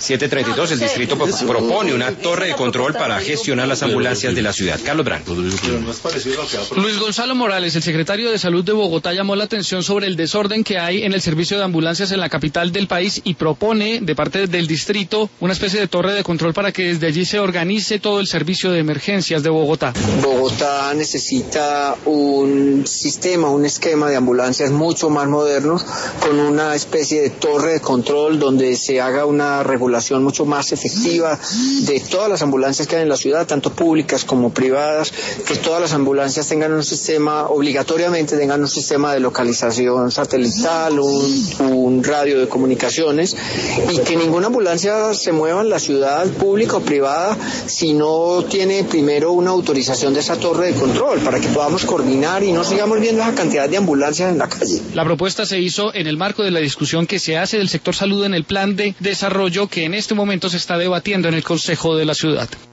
7:32, el distrito propone una torre de control para gestionar las ambulancias de la ciudad. Carlos Branco. Luis Gonzalo Morales, el secretario de Salud de Bogotá, llamó la atención sobre el desorden que hay en el servicio de ambulancias en la capital del país y propone, de parte del distrito, una especie de torre de control para que desde allí se organice todo el servicio de emergencias de Bogotá. Bogotá necesita un sistema, un esquema de ambulancias mucho más moderno, con una especie de torre de control donde se haga una regulación mucho más efectiva de todas las ambulancias que hay en la ciudad, tanto públicas como privadas, que todas las ambulancias tengan un sistema, obligatoriamente tengan un sistema de localización satelital, un radio de comunicaciones, y que ninguna ambulancia se mueva en la ciudad pública o privada si no tiene primero una autorización de esa torre de control, para que podamos coordinar y no sigamos viendo esa cantidad de ambulancias en la calle. La propuesta se hizo en el marco de la discusión que se hace del sector salud en el plan de desarrollo que en este momento se está debatiendo en el Consejo de la Ciudad.